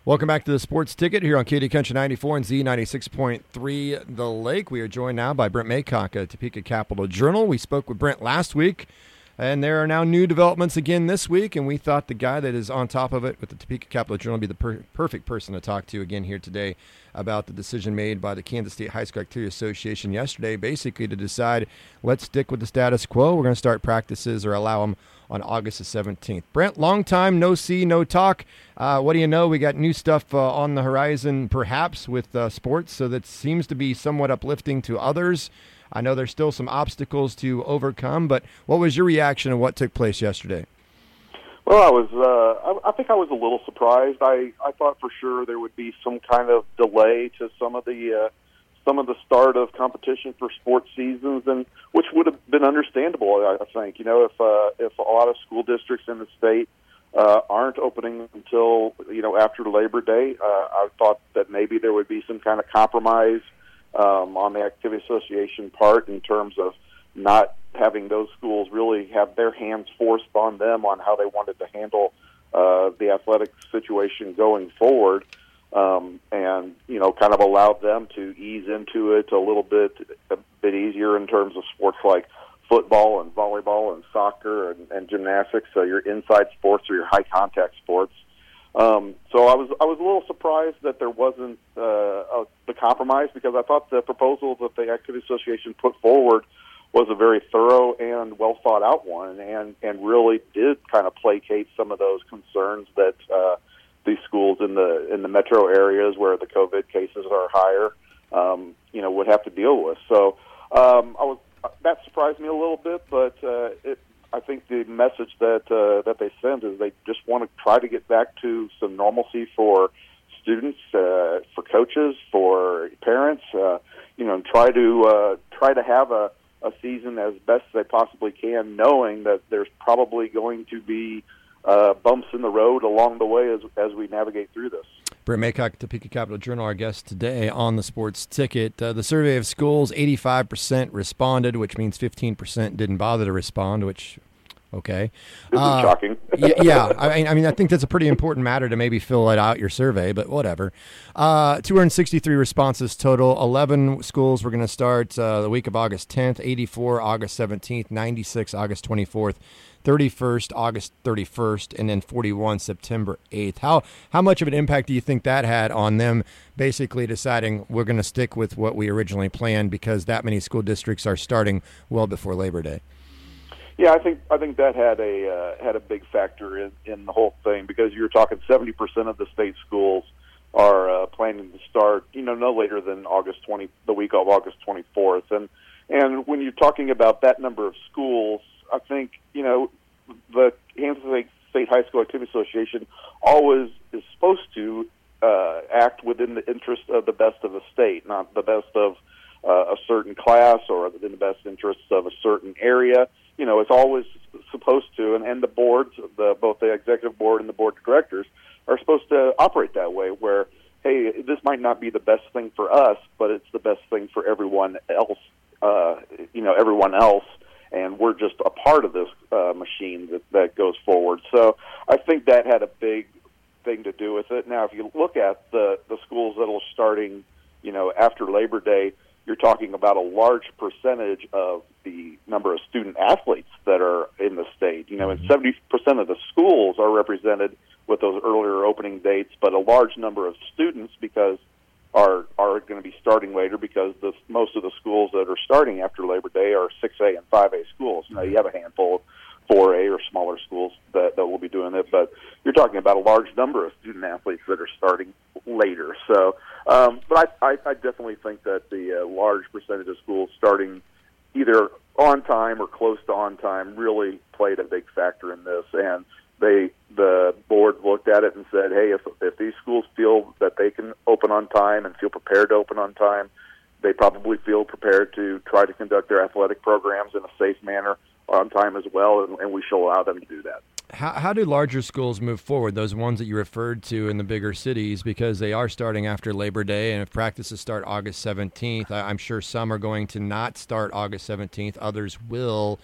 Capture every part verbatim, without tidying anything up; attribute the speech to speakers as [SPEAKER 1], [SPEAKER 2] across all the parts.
[SPEAKER 1] Welcome back to the Sports Ticket here on K D Country ninety-four and Z ninety-six point three The Lake. We are joined now by Brent Maycock at Topeka Capital Journal. We spoke with Brent last week, and there are now new developments again this week, and we thought the guy that is on top of it with the Topeka Capital Journal would be the per- perfect person to talk to again here today about the decision made by the Kansas State High School Activity Association yesterday, basically to decide, let's stick with the status quo. We're going to start practices or allow them on August the seventeenth. Brent, long time, no see, no talk. Uh, what do you know? We got new stuff uh, on the horizon, perhaps, with uh, sports, so that seems to be somewhat uplifting to others. I know there's still some obstacles to overcome, but what was your reaction to what took place yesterday?
[SPEAKER 2] Well, I was. Uh, I, I think I was a little surprised. I, I thought for sure there would be some kind of delay to some of the uh, some of the start of competition for sports seasons, and which would have been understandable. I, I think you know if uh, if a lot of school districts in the state uh, aren't opening until you know after Labor Day, uh, I thought that maybe there would be some kind of compromise um, on the Activity Association part in terms of not having those schools really have their hands forced on them on how they wanted to handle uh, the athletic situation going forward, um, and you know, kind of allowed them to ease into it a little bit, a bit easier in terms of sports like football and volleyball and soccer and, and gymnastics. So your inside sports or your high contact sports. Um, so I was I was a little surprised that there wasn't uh, a, the compromise, because I thought the proposal that the Activity Association put forward was a very thorough and well thought out one, and, and really did kind of placate some of those concerns that uh, these schools in the in the metro areas where the COVID cases are higher, um, you know, would have to deal with. So um, I was that surprised me a little bit, but uh, it, I think the message that uh, that they send is they just want to try to get back to some normalcy for students, uh, for coaches, for parents, uh, you know, and try to uh, try to have a a season as best they possibly can, knowing that there's probably going to be uh, bumps in the road along the way as as we navigate through this.
[SPEAKER 1] Brent Maycock, Topeka Capital Journal, our guest today on the Sports Ticket. Uh, the survey of schools, eighty-five percent responded, which means fifteen percent didn't bother to respond, which... Okay.
[SPEAKER 2] This
[SPEAKER 1] uh,
[SPEAKER 2] is shocking.
[SPEAKER 1] yeah, yeah. I mean, I mean, I think that's a pretty important matter to maybe fill it out your survey, but whatever. Uh, two hundred sixty-three responses total. eleven schools were going to start uh, the week of August tenth, eighty-four August seventeenth, ninety-six August twenty-fourth, thirty-first August thirty-first, and then forty-one September eighth. How how much of an impact do you think that had on them basically deciding we're going to stick with what we originally planned because that many school districts are starting well before Labor Day?
[SPEAKER 2] Yeah, I think I think that had a uh, had a big factor in, in the whole thing, because you're talking seventy percent of the state schools are uh, planning to start, you know, no later than August twentieth, the week of August twenty-fourth, and and when you're talking about that number of schools, I think you know the Kansas State High School Activity Association always is supposed to uh, act within the interest of the best of the state, not the best of uh, a certain class or within the best interests of a certain area. You know, it's always supposed to, and, and the boards, the, both the executive board and the board of directors, are supposed to operate that way, where, hey, this might not be the best thing for us, but it's the best thing for everyone else, uh, you know, everyone else, and we're just a part of this uh, machine that, that goes forward. So I think that had a big thing to do with it. Now, if you look at the, the schools that are starting, you know, after Labor Day, you're talking about a large percentage of the number of student athletes that are in the state. You know, and seventy percent of the schools are represented with those earlier opening dates, but a large number of students because are are going to be starting later, because the, most of the schools that are starting after Labor Day are six A and five A schools. Now, you have a handful of four A or smaller schools that, that will be doing it, but you're talking about a large number of student athletes that are starting later. So, um, but I, I, I definitely think that the uh, large percentage of schools starting either on time or close to on time really played a big factor in this. And they, the board looked at it and said, hey, if if these schools feel that they can open on time and feel prepared to open on time, they probably feel prepared to try to conduct their athletic programs in a safe manner on time as well, and, and we shall allow them to do that.
[SPEAKER 1] How, how do larger schools move forward, those ones that you referred to in the bigger cities, because they are starting after Labor Day, and if practices start August seventeenth, I, I'm sure some are going to not start August seventeenth, others will.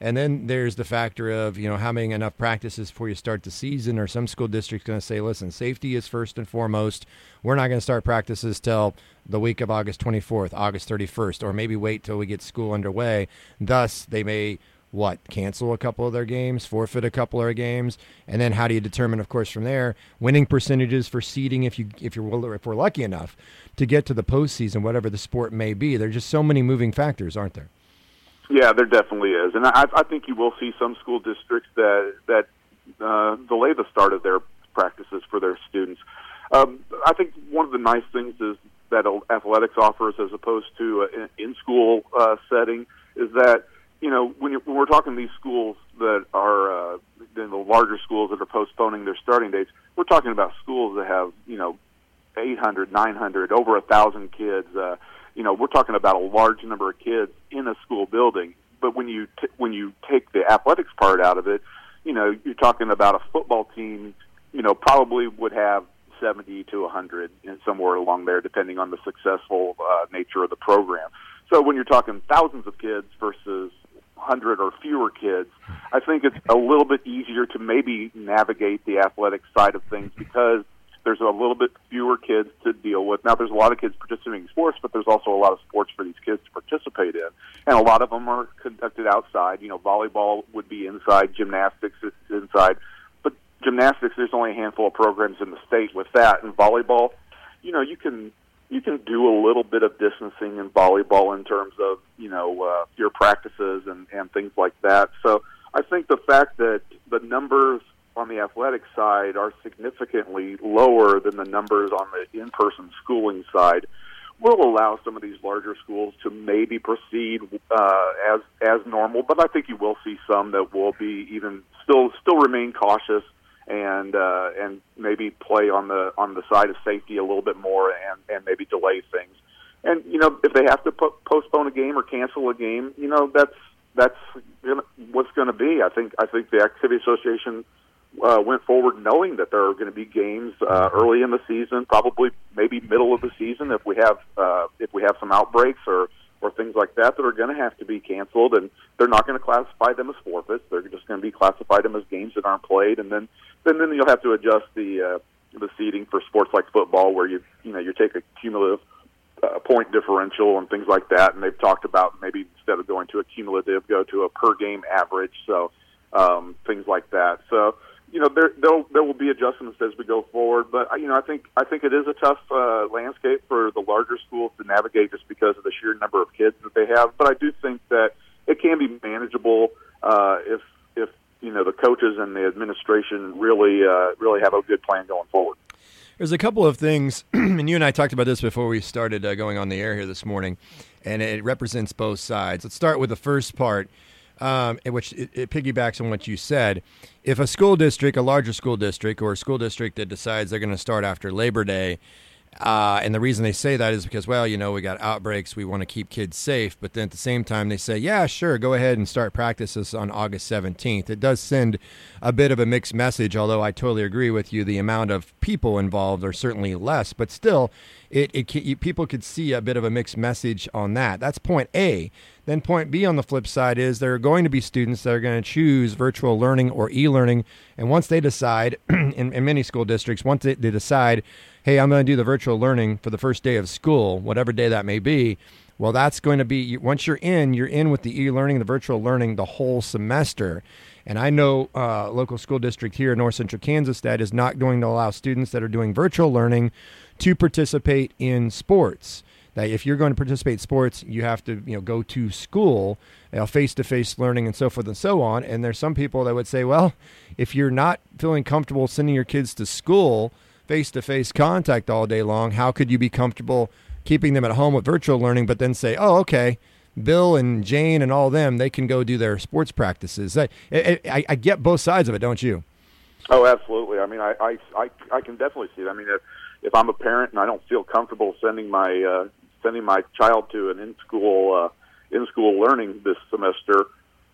[SPEAKER 1] And then there's the factor of, you know, having enough practices before you start the season, or some school district's going to say, listen, safety is first and foremost. We're not going to start practices till the week of August twenty-fourth, August thirty-first, or maybe wait till we get school underway. Thus, they may, what, cancel a couple of their games, forfeit a couple of their games, and then how do you determine, of course, from there, winning percentages for seeding if you if you're if we're lucky enough to get to the postseason, whatever the sport may be. There's just so many moving factors, aren't there?
[SPEAKER 2] Yeah, there definitely is, and I, I think you will see some school districts that that uh, delay the start of their practices for their students. Um, I think one of the nice things is that athletics offers, as opposed to an in-school uh, setting, is that, you know, when, you're, when we're talking these schools that are uh, the larger schools that are postponing their starting dates, we're talking about schools that have, you know, eight hundred, nine hundred, over one thousand kids. Uh, you know, we're talking about a large number of kids in a school building. But when you t- when you take the athletics part out of it, you know, you're talking about a football team, you know, probably would have seventy to one hundred, and somewhere along there, depending on the successful uh, nature of the program. So when you're talking thousands of kids versus one hundred or fewer kids, I think it's a little bit easier to maybe navigate the athletic side of things because there's a little bit fewer kids to deal with. Now, there's a lot of kids participating in sports, but there's also a lot of sports for these kids to participate in. And a lot of them are conducted outside. You know, volleyball would be inside, gymnastics is inside. But gymnastics, there's only a handful of programs in the state with that. And volleyball, you know, you can you can do a little bit of distancing in volleyball in terms of, you know, uh, your practices and, and things like that. So I think the fact that the numbers on the athletic side are significantly lower than the numbers on the in-person schooling side will allow some of these larger schools to maybe proceed uh, as as normal. But I think you will see some that will be even still still remain cautious and uh, and maybe play on the on the side of safety a little bit more and, and maybe delay things. And you know, if they have to po- postpone a game or cancel a game, you know, that's that's gonna, what's going to be. I think I think the Activity Association Uh, went forward knowing that there are going to be games uh, early in the season, probably maybe middle of the season if we have uh, if we have some outbreaks or, or things like that that are going to have to be canceled, and they're not going to classify them as forfeits. They're just going to be classified them as games that aren't played, and then then, then you'll have to adjust the uh, the seeding for sports like football, where you you know you take a cumulative uh, point differential and things like that, and they've talked about maybe instead of going to a cumulative, go to a per game average, so um, things like that. So. You know, there there there will be adjustments as we go forward, but you know, I think I think it is a tough uh, landscape for the larger schools to navigate just because of the sheer number of kids that they have. But I do think that it can be manageable uh, if if you know the coaches and the administration really uh, really have a good plan going forward.
[SPEAKER 1] There's a couple of things, and you and I talked about this before we started uh, going on the air here this morning, and it represents both sides. Let's start with the first part. Um, which it, it piggybacks on what you said. If a school district, a larger school district, or a school district that decides they're going to start after Labor Day, uh, and the reason they say that is because, well, you know, we got outbreaks, we want to keep kids safe, but then at the same time they say, yeah, sure, go ahead and start practices on August seventeenth. It does send a bit of a mixed message, although I totally agree with you, the amount of people involved are certainly less, but still, it, it can, people could see a bit of a mixed message on that. That's point A. Then point B on the flip side is there are going to be students that are going to choose virtual learning or e-learning. And once they decide, in, in many school districts, once they, they decide, hey, I'm going to do the virtual learning for the first day of school, whatever day that may be, well, that's going to be, once you're in, you're in with the e-learning, the virtual learning the whole semester. And I know a uh, local school district here in North Central Kansas that is not going to allow students that are doing virtual learning to participate in sports. That if you're going to participate in sports, you have to, you know, go to school, you know, face-to-face learning and so forth and so on. And there's some people that would say, well, if you're not feeling comfortable sending your kids to school, face-to-face contact all day long, how could you be comfortable keeping them at home with virtual learning, but then say, oh, okay, Bill and Jane and all them, they can go do their sports practices. I, I, I get both sides of it, don't you?
[SPEAKER 2] Oh, absolutely. I mean, I, I, I, I can definitely see it. I mean, if, if I'm a parent and I don't feel comfortable sending my uh, sending my child to an in-school uh, in-school learning this semester,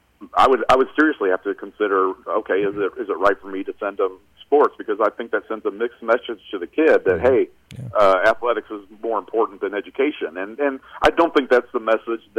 [SPEAKER 2] I would I would seriously have to consider, okay, is it is it right for me to send them sports? Because I think that sends a mixed message to the kid that, hey, yeah. uh, athletics is more important than education. And and I don't think that's the message that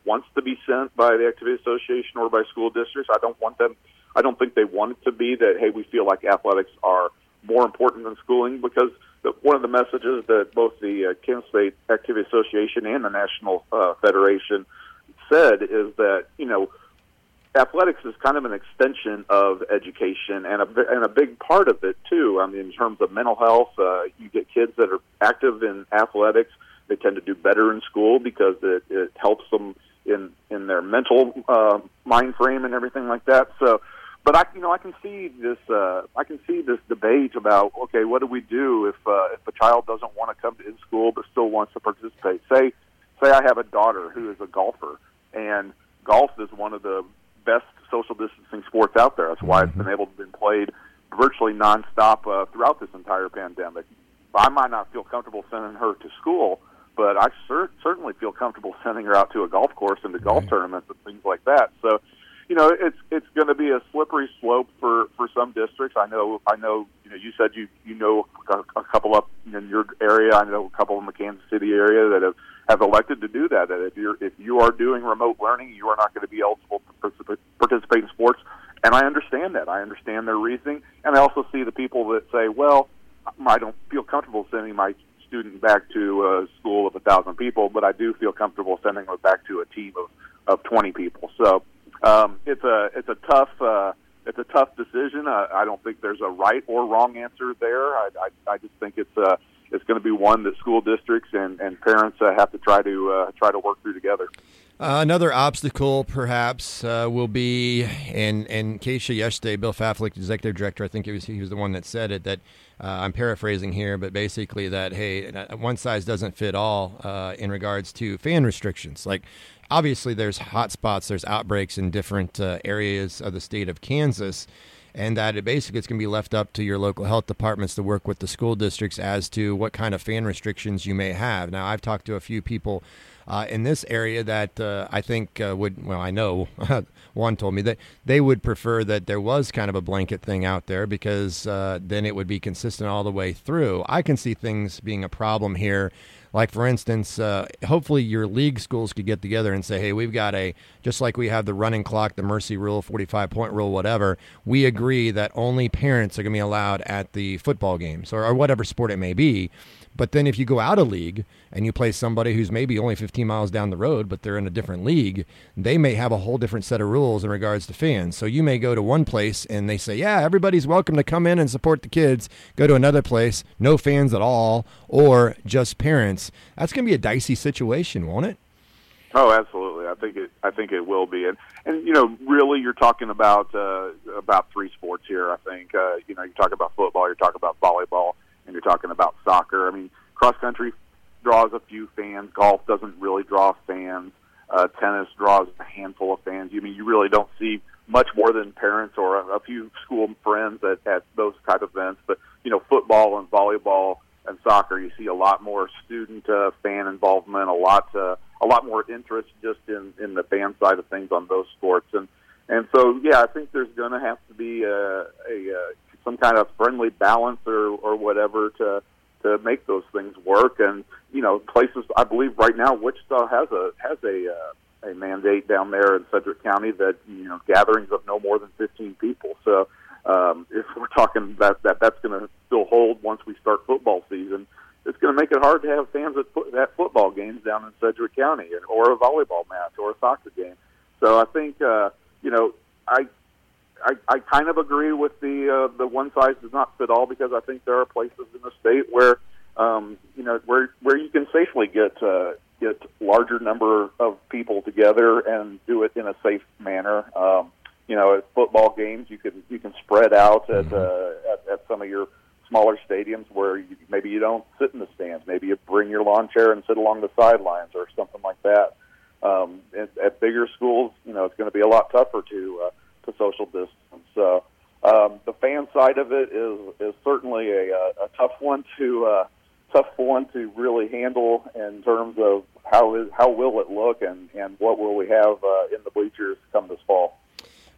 [SPEAKER 2] wants to be sent by the Activity Association or by school districts. I don't want them. I don't think they want it to be that, hey, we feel like athletics are more important than schooling, because the, one of the messages that both the uh, Kansas State Activity Association and the National uh, Federation said is that, you know, athletics is kind of an extension of education and a, and a big part of it, too. I mean, in terms of mental health, uh, you get kids that are active in athletics. They tend to do better in school because it, it helps them in, in their mental uh, mind frame and everything like that. So, but I, you know, I can see this. Uh, I can see this debate about, okay, what do we do if uh, if a child doesn't want to come to in school but still wants to participate? Say, say I have a daughter who is a golfer, and golf is one of the best social distancing sports out there. That's why it's been able to be played virtually nonstop uh, throughout this entire pandemic. I might not feel comfortable sending her to school, but I cer- certainly feel comfortable sending her out to a golf course and to golf tournaments and things like that. So, you know, it's it's going to be a slippery slope for, for some districts. I know, I know. You know, you said you you know a, a couple up in your area. I know a couple in the Kansas City area that have, have elected to do that. That if you're if you are doing remote learning, you are not going to be eligible to participate, participate in sports. And I understand that. I understand their reasoning, and I also see the people that say, well, I don't feel comfortable sending my student back to a school of a thousand people, but I do feel comfortable sending them back to a team of, of twenty people. So um, it's a it's a tough uh, it's a tough decision. I, I don't think there's a right or wrong answer there. I, I, I just think it's uh, it's going to be one that school districts and, and parents uh, have to try to uh, try to work through together.
[SPEAKER 1] Uh, another obstacle, perhaps, uh, will be, and and Keisha yesterday, Bill Faflik, executive director, I think it was he was the one that said it, that uh, I'm paraphrasing here, but basically that, hey, one size doesn't fit all uh, in regards to fan restrictions. Like, obviously there's hot spots, there's outbreaks in different uh, areas of the state of Kansas, and that it basically it's going to be left up to your local health departments to work with the school districts as to what kind of fan restrictions you may have. Now, I've talked to a few people Uh, in this area that uh, I think uh, would, well, I know one told me that they would prefer that there was kind of a blanket thing out there because uh, then it would be consistent all the way through. I can see things being a problem here. Like, for instance, uh, hopefully your league schools could get together and say, hey, we've got a, just like we have the running clock, the mercy rule, forty-five point rule, whatever, we agree that only parents are going to be allowed at the football games or, or whatever sport it may be. But then if you go out of league and you play somebody who's maybe only fifteen miles down the road, but they're in a different league, they may have a whole different set of rules in regards to fans. So you may go to one place and they say, yeah, everybody's welcome to come in and support the kids. Go to another place, no fans at all, or just parents. That's going to be a dicey situation, won't it?
[SPEAKER 2] Oh, absolutely. I think it. I think it will be, and and you know, really, you're talking about uh, about three sports here. I think uh, you know, you're talking about football, you're talking about volleyball, and you're talking about soccer. I mean, cross country draws a few fans. Golf doesn't really draw fans. Uh, tennis draws a handful of fans. You I mean you really don't see much more than parents or a, a few school friends at, at those type of events. But you know, football and volleyball and soccer, you see a lot more student uh, fan involvement, a lot uh, a lot more interest just in, in the fan side of things on those sports. And and so yeah, I think there's going to have to be a, a, a some kind of friendly balance or, or whatever to to make those things work. And you know, places I believe right now, Wichita has a has a uh, a mandate down there in Sedgwick County that you know gatherings of no more than fifteen people. So um, if we're talking about that, that's going to still hold once we start football season. It's going to make it hard to have fans at, fo- at football games down in Sedgwick County, or a volleyball match, or a soccer game. So I think uh, you know I. I, I kind of agree with the uh, the one size does not fit all, because I think there are places in the state where um, you know where where you can safely get uh, get larger number of people together and do it in a safe manner. Um, you know, at football games, you can you can spread out at uh, at, at some of your smaller stadiums where you, maybe you don't sit in the stands. Maybe you bring your lawn chair and sit along the sidelines or something like that. Um, at, at bigger schools, you know, it's going to be a lot tougher to uh, to social distance. So um, the fan side of it is is certainly a, a, a tough one to uh, tough one to really handle in terms of how is how will it look and, and what will we have uh, in the bleachers come this fall.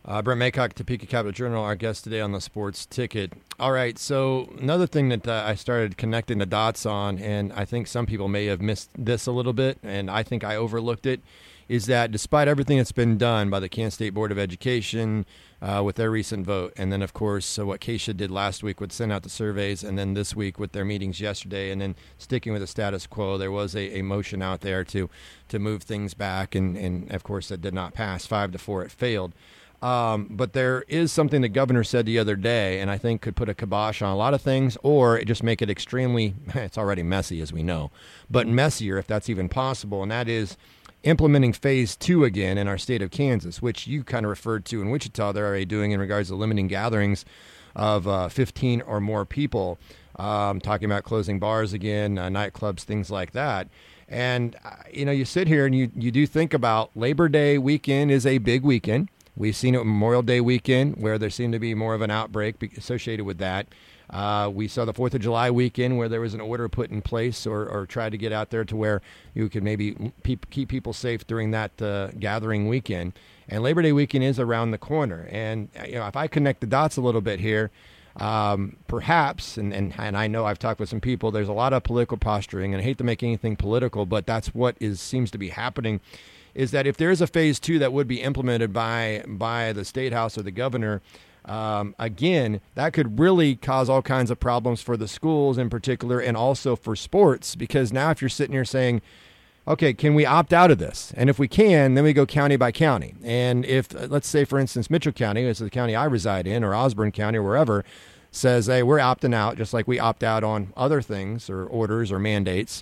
[SPEAKER 1] Uh, Brent Maycock, Topeka Capital Journal, our guest today on the Sports Ticket. All right, so another thing that uh, I started connecting the dots on, and I think some people may have missed this a little bit, and I think I overlooked it, is that despite everything that's been done by the Kansas State Board of Education uh, with their recent vote, and then, of course, so what Keisha did last week would send out the surveys, and then this week with their meetings yesterday, and then sticking with the status quo, there was a, a motion out there to to move things back, and, and, of course, that did not pass. Five to four, it failed. Um, but there is something the governor said the other day, and I think could put a kibosh on a lot of things, or just make it extremely, it's already messy, as we know, but messier, if that's even possible, and that is implementing phase two again in our state of Kansas, which you kind of referred to in Wichita. They're already doing in regards to limiting gatherings of uh, fifteen or more people, um, talking about closing bars again, uh, nightclubs, things like that. And, uh, you know, you sit here and you, you do think about Labor Day weekend is a big weekend. We've seen it Memorial Day weekend where there seemed to be more of an outbreak associated with that. Uh, we saw the fourth of July weekend where there was an order put in place or, or tried to get out there to where you could maybe pe- keep people safe during that uh, gathering weekend. And Labor Day weekend is around the corner. And, you know, if I connect the dots a little bit here, um, perhaps, and, and, and I know I've talked with some people, there's a lot of political posturing, and I hate to make anything political, but that's what is seems to be happening, is that if there is a phase two that would be implemented by by the State House or the governor, um, again, that could really cause all kinds of problems for the schools in particular and also for sports, because now if you're sitting here saying, okay, can we opt out of this? And if we can, then we go county by county. And if, let's say, for instance, Mitchell County, which is the county I reside in, or Osborne County or wherever, says, hey, we're opting out, just like we opt out on other things or orders or mandates,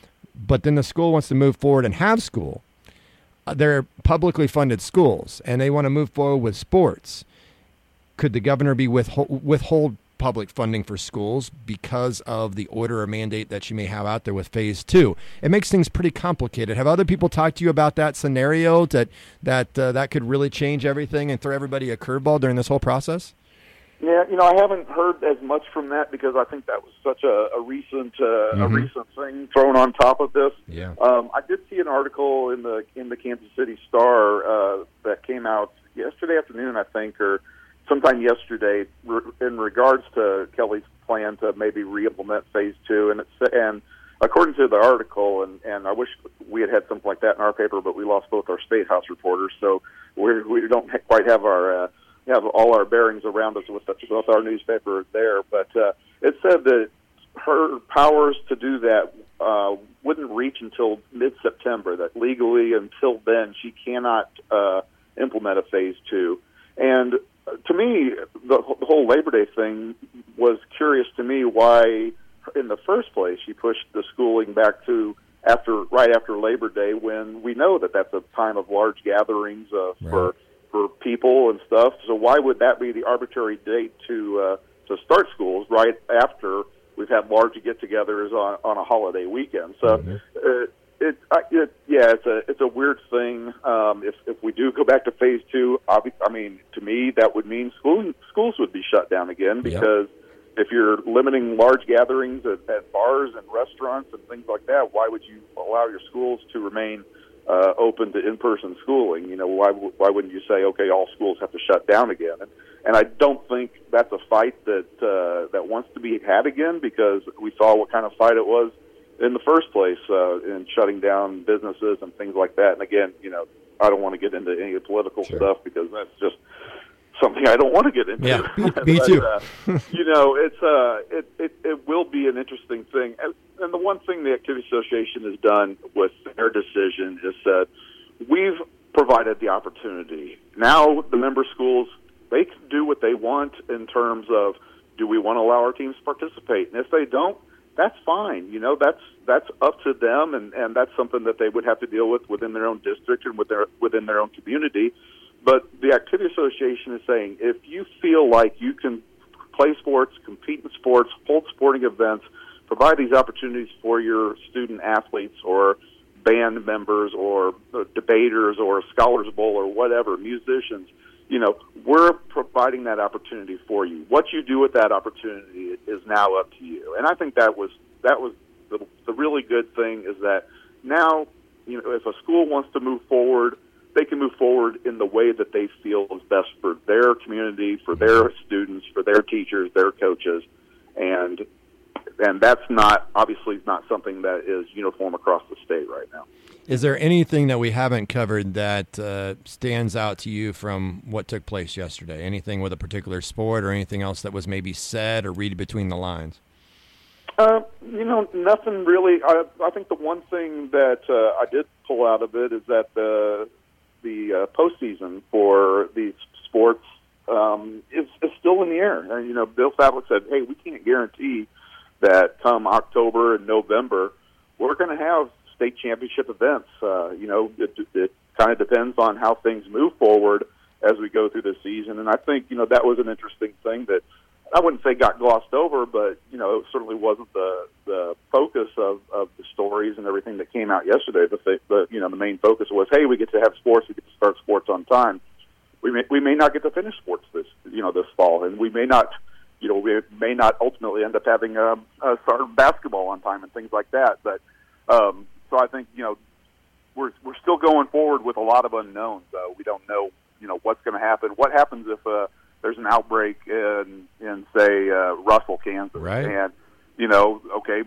[SPEAKER 1] but then the school wants to move forward and have school. They're publicly funded schools, and they want to move forward with sports. Could the governor be withhold, withhold public funding for schools because of the order or mandate that she may have out there with phase two? It makes things pretty complicated. Have other people talked to you about that scenario, that that uh, that could really change everything and throw everybody a curveball during this whole process?
[SPEAKER 2] Yeah, you know, I haven't heard as much from that because I think that was such a, a recent uh, mm-hmm. a recent thing thrown on top of this.
[SPEAKER 1] Yeah.
[SPEAKER 2] Um, I did see an article in the in the Kansas City Star uh, that came out yesterday afternoon, I think, or sometime yesterday, re- in regards to Kelly's plan to maybe re-implement phase two, and it's and according to the article, and, and I wish we had had something like that in our paper, but we lost both our State House reporters, so we're, we don't quite have our. Uh, have all our bearings around us with, the, with our newspaper there, but uh, it said that her powers to do that uh, wouldn't reach until mid-September, that legally until then she cannot uh, implement a phase two. And to me, the, the whole Labor Day thing was curious to me why, in the first place, she pushed the schooling back to after right after Labor Day, when we know that that's a time of large gatherings uh, right. for for people and stuff. So why would that be the arbitrary date to uh, to start schools right after we've had large get-togethers on, on a holiday weekend? So mm-hmm. uh, it, uh, it yeah, it's a it's a weird thing. Um, if if we do go back to phase two, I mean, to me that would mean school, schools would be shut down again, because yep. if you're limiting large gatherings at, at bars and restaurants and things like that, why would you allow your schools to remain Uh, open to in-person schooling? You know, why why wouldn't you say, okay, all schools have to shut down again? And, and I don't think that's a fight that uh, that wants to be had again, because we saw what kind of fight it was in the first place uh, in shutting down businesses and things like that. And again, you know, I don't want to get into any of the political
[SPEAKER 1] sure.
[SPEAKER 2] stuff, because that's just something I don't want to get into.
[SPEAKER 1] Yeah, me, me
[SPEAKER 2] but,
[SPEAKER 1] too.
[SPEAKER 2] uh, you know, it's uh, it, it it will be an interesting thing. And, and the one thing the Activity Association has done with their decision is that we've provided the opportunity. Now the member schools, they can do what they want in terms of, do we want to allow our teams to participate? And if they don't, that's fine. You know, that's that's up to them, and, and that's something that they would have to deal with within their own district and with their, within their own community. But the Activity Association is saying, if you feel like you can play sports, compete in sports, hold sporting events, provide these opportunities for your student athletes or band members or debaters or Scholars Bowl or whatever, musicians, you know, we're providing that opportunity for you. What you do with that opportunity is now up to you. And I think that was that was the, the really good thing, is that now, you know, if a school wants to move forward they can move forward in the way that they feel is best for their community, for their students, for their teachers, their coaches, and and that's not obviously not something that is uniform across the state right now.
[SPEAKER 1] Is there anything that we haven't covered that uh, stands out to you from what took place yesterday? Anything with a particular sport or anything else that was maybe said or read between the lines?
[SPEAKER 2] Uh, you know, nothing really. I, I think the one thing that uh, I did pull out of it is that the the uh, postseason for these sports um, is, is still in the air. And, you know, Bill Savlik said, hey, we can't guarantee that come October and November we're going to have state championship events. Uh, you know, it, it kind of depends on how things move forward as we go through the season. And I think, you know, that was an interesting thing that I wouldn't say got glossed over, but, you know, it certainly wasn't the, the focus of, of the stories and everything that came out yesterday. The, the, you know, the main focus was, hey, we get to have sports, we get to start sports on time. We may, we may not get to finish sports this, you know, this fall, and we may not, you know, we may not ultimately end up having a, a start basketball on time and things like that. But, um, so I think, you know, we're we're still going forward with a lot of unknowns. Uh, we don't know, you know, what's going to happen. What happens if uh, there's an outbreak in, in say, uh, Russell, Kansas?
[SPEAKER 1] Right.
[SPEAKER 2] And, you know, okay,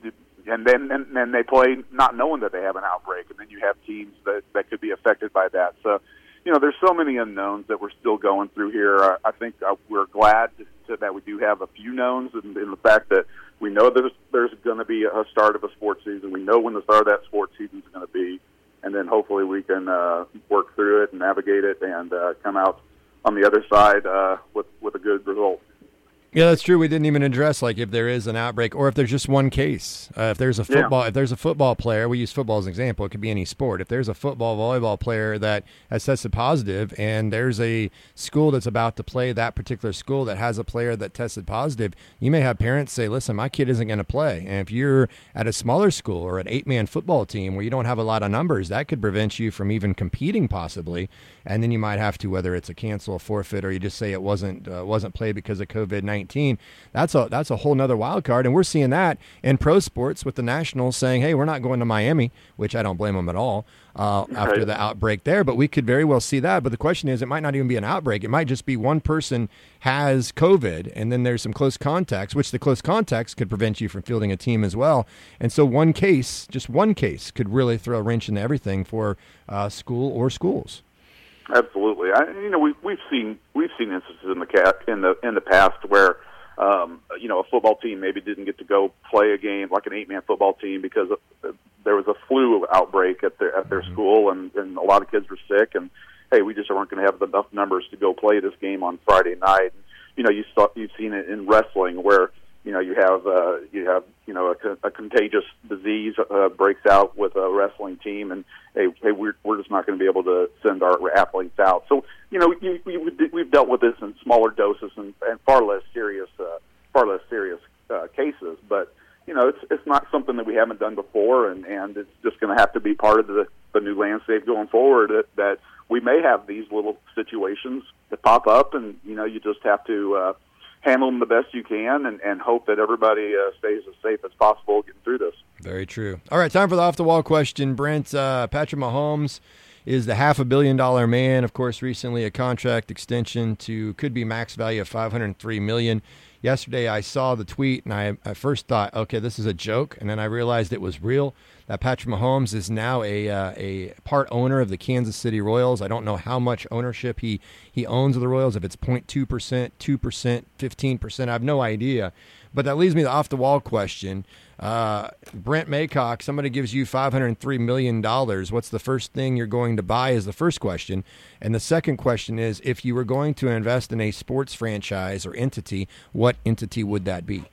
[SPEAKER 2] and then and then they play not knowing that they have an outbreak, and then you have teams that, that could be affected by that. So, you know, there's so many unknowns that we're still going through here. I, I think uh, we're glad to, that we do have a few knowns, and, and the fact that we know there's there's going to be a start of a sports season. We know when the start of that sports season is going to be, and then hopefully we can uh, work through it and navigate it and uh, come out on the other side uh, with with a good result.
[SPEAKER 1] Yeah, that's true. We didn't even address like if there is an outbreak or if there's just one case. Uh, if there's a football, yeah. if there's a football player, we use football as an example. It could be any sport. If there's a football, volleyball player that has tested positive, and there's a school that's about to play that particular school that has a player that tested positive, you may have parents say, "Listen, my kid isn't going to play." And if you're at a smaller school or an eight-man football team where you don't have a lot of numbers, that could prevent you from even competing possibly. And then you might have to, whether it's a cancel, a forfeit, or you just say it wasn't uh, wasn't played because of COVID nineteen. That's a that's a whole nother wild card, and we're seeing that in pro sports with the Nationals saying, "Hey, we're not going to Miami," which I don't blame them at all uh, after
[SPEAKER 2] right.
[SPEAKER 1] the outbreak there. But we could very well see that. But the question is, it might not even be an outbreak. It might just be one person has COVID, and then there's some close contacts, which the close contacts could prevent you from fielding a team as well. And so one case, just one case, could really throw a wrench into everything for uh, school or schools.
[SPEAKER 2] Absolutely. I, you know, we've we've seen we've seen instances in the cat in the in the past where um, you know a football team maybe didn't get to go play a game like an eight-man football team because of, there was a flu outbreak at their at their mm-hmm. school, and, and a lot of kids were sick, and hey, we just weren't going to have enough numbers to go play this game on Friday night. And, you know, you saw you've seen it in wrestling where you know you have uh, you have you know a, a contagious disease uh, breaks out with a wrestling team, and hey, hey we're we're just not going to be able to send our athletes out. So you know you, we, we've dealt with this in smaller doses and, and far less serious uh, far less serious uh, cases, but you know it's it's not something that we haven't done before, and, and it's just going to have to be part of the the new landscape going forward. That, that we may have these little situations that pop up, and you know you just have to. Uh, handle them the best you can and, and hope that everybody uh, stays as safe as possible getting through this.
[SPEAKER 1] Very true. All right, time for the off-the-wall question. Brent, uh, Patrick Mahomes is the half a billion dollar man. Of course, recently a contract extension to could be max value of five hundred three million dollars. Yesterday I saw the tweet and I at first thought, okay, this is a joke, and then I realized it was real. That Patrick Mahomes is now a uh, a part owner of the Kansas City Royals. I don't know how much ownership he, he owns of the Royals, if it's zero point two percent, two percent, fifteen percent. I have no idea. But that leads me to the off-the-wall question. Uh, Brent Maycock, somebody gives you five hundred three million dollars. What's the first thing you're going to buy is the first question. And the second question is, if you were going to invest in a sports franchise or entity, what entity would that be?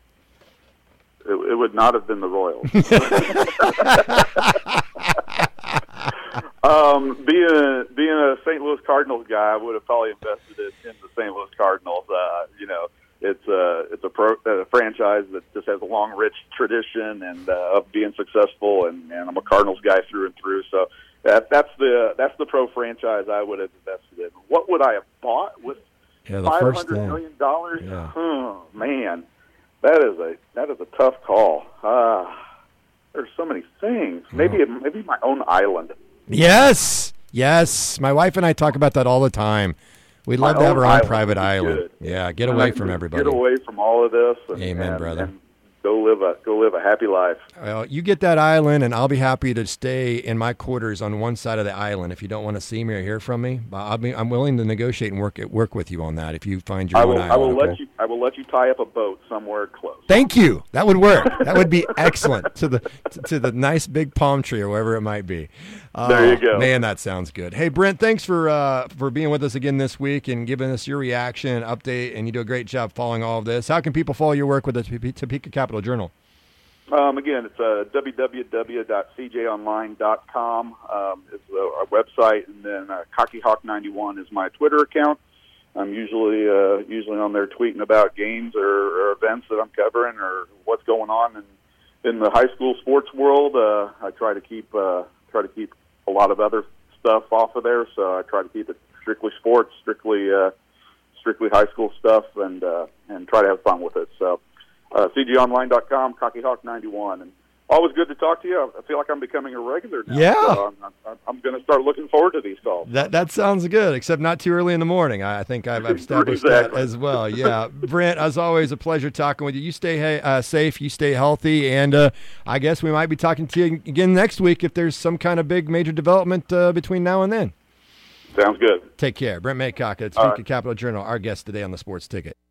[SPEAKER 2] It, it would not have been the Royals. um, being, being a Saint Louis Cardinals guy, I would have probably invested in, in the Saint Louis Cardinals. Uh, you know, It's a it's a, pro, a franchise that just has a long, rich tradition and uh, of being successful, and, and I'm a Cardinals guy through and through. So that that's the that's the pro franchise I would have invested in. What would I have bought with
[SPEAKER 1] yeah,
[SPEAKER 2] five hundred million dollars?
[SPEAKER 1] Yeah.
[SPEAKER 2] Oh man, that is a that is a tough call. Ah, there's so many things. Maybe
[SPEAKER 1] oh.
[SPEAKER 2] maybe my own island.
[SPEAKER 1] Yes. Yes, my wife and I talk about that all the time. We'd love
[SPEAKER 2] My
[SPEAKER 1] to have
[SPEAKER 2] own
[SPEAKER 1] our own
[SPEAKER 2] island
[SPEAKER 1] private
[SPEAKER 2] would be
[SPEAKER 1] island.
[SPEAKER 2] good.
[SPEAKER 1] Yeah, get
[SPEAKER 2] And
[SPEAKER 1] away
[SPEAKER 2] I
[SPEAKER 1] from
[SPEAKER 2] can
[SPEAKER 1] everybody.
[SPEAKER 2] Get away from all of this. And,
[SPEAKER 1] Amen,
[SPEAKER 2] and,
[SPEAKER 1] brother.
[SPEAKER 2] And go live a go live a happy life.
[SPEAKER 1] Well, you get that island, and I'll be happy to stay in my quarters on one side of the island. If you don't want to see me or hear from me, I'll be, I'm willing to negotiate and work work with you on that. If you find your
[SPEAKER 2] I
[SPEAKER 1] own
[SPEAKER 2] will.
[SPEAKER 1] island,
[SPEAKER 2] I will
[SPEAKER 1] okay?
[SPEAKER 2] let you. I will let you tie up a boat somewhere close.
[SPEAKER 1] Thank you. That would work. That would be excellent to the to, to the nice big palm tree or wherever it might be. Uh,
[SPEAKER 2] There you go.
[SPEAKER 1] Man, that sounds good. Hey, Brent, thanks for uh, for being with us again this week and giving us your reaction and update. And you do a great job following all of this. How can people follow your work with the Topeka Capital Journal?
[SPEAKER 2] Um, again, it's uh, w w w dot c j online dot com um, is uh, our website, and then uh, Cocky Hawk ninety-one is my Twitter account. I'm usually uh, usually on there tweeting about games or, or events that I'm covering or what's going on in, in the high school sports world. Uh, I try to keep uh, try to keep a lot of other stuff off of there, so I try to keep it strictly sports, strictly uh, strictly high school stuff, and uh, and try to have fun with it. So. Uh, c j online dot com, Cocky Hawk ninety-one. And always good to talk to you. I feel like I'm becoming a regular now.
[SPEAKER 1] Yeah.
[SPEAKER 2] So I'm, I'm, I'm going to start looking forward to these calls.
[SPEAKER 1] That that sounds good, except not too early in the morning. I think I've established
[SPEAKER 2] Exactly.
[SPEAKER 1] that as well. Yeah. Brent, as always, a pleasure talking with you. You stay uh, safe, you stay healthy, and uh, I guess we might be talking to you again next week if there's some kind of big major development uh, between now and then.
[SPEAKER 2] Sounds good.
[SPEAKER 1] Take care. Brent Maycock at
[SPEAKER 2] All
[SPEAKER 1] Topeka
[SPEAKER 2] right.
[SPEAKER 1] Capital Journal, our guest today on the Sports Ticket.